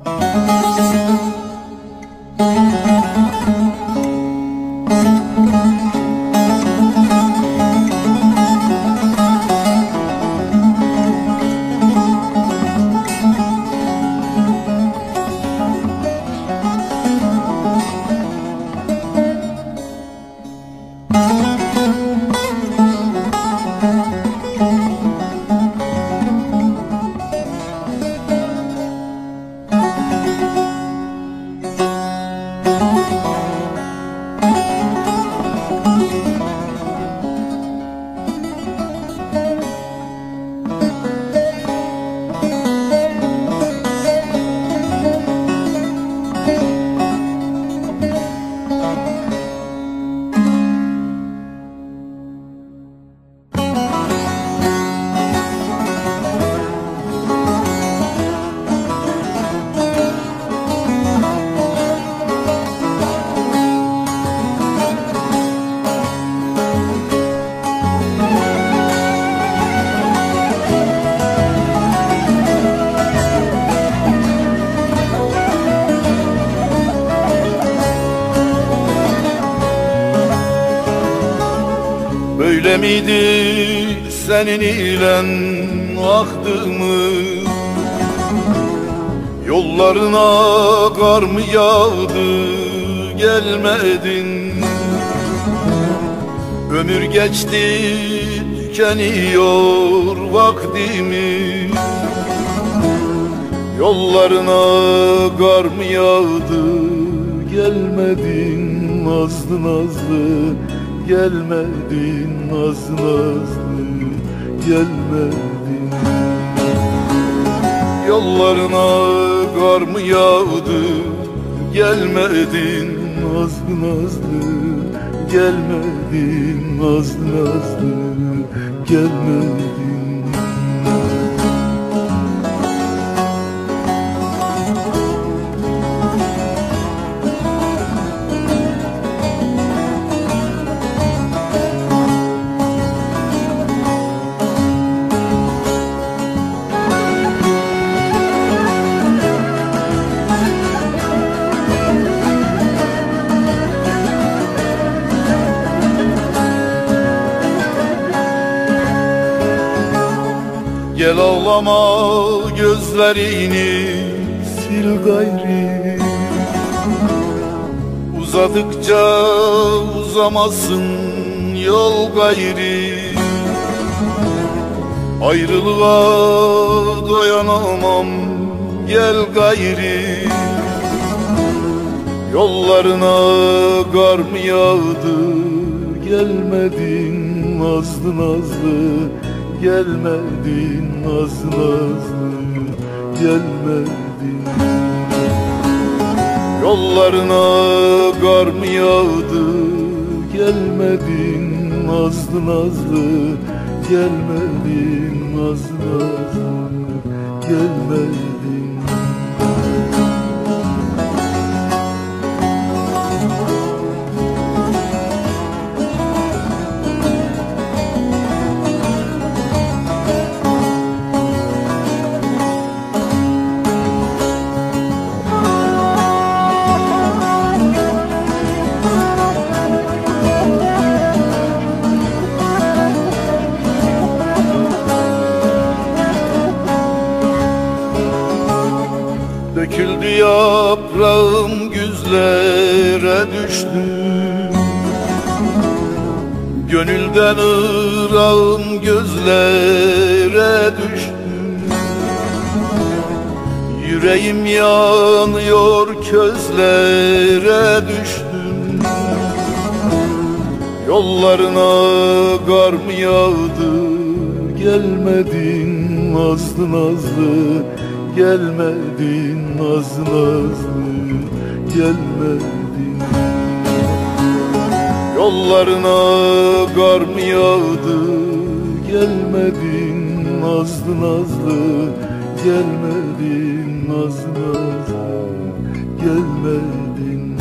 Böyle miydi senin ile ahdımız? Yollarına kar mı yağdı, gelmedin? Ömür geçti, tükeniyor vaktimiz. Yollarına kar mı yağdı, gelmedin nazlı nazlı, gelmedin nazlı nazlı, gelmedin. Yollarına kar mı yağdı, gelmedin nazlı nazlı, gelmedin nazlı nazlı, gelmedin. Gel ağlama gözlerini sil gayri, uzadıkça uzamasın yol gayri. Ayrılığa dayanamam gel gayri. Yollarına kar mı yağdı, gelmedin nazlı nazlı, gelmedin nazlı nazlı, gelmedin. Yollarına kar mı yağdı, gelmedin nazlı nazlı, gelmedin nazlı nazlı, gelmedin. Döküldü yaprağım güzlere düştü, gönülden ırağım gözlere düştü. Yüreğim yanıyor közlere düştüm. Yollarına kar mı yağdı, gelmedin nazlı nazlı, gelmedin nazlı nazlı, gelmedin. Yollarına kar mı yağdı, gelmedin nazlı nazlı, gelmedin nazlı nazlı, gelmedin.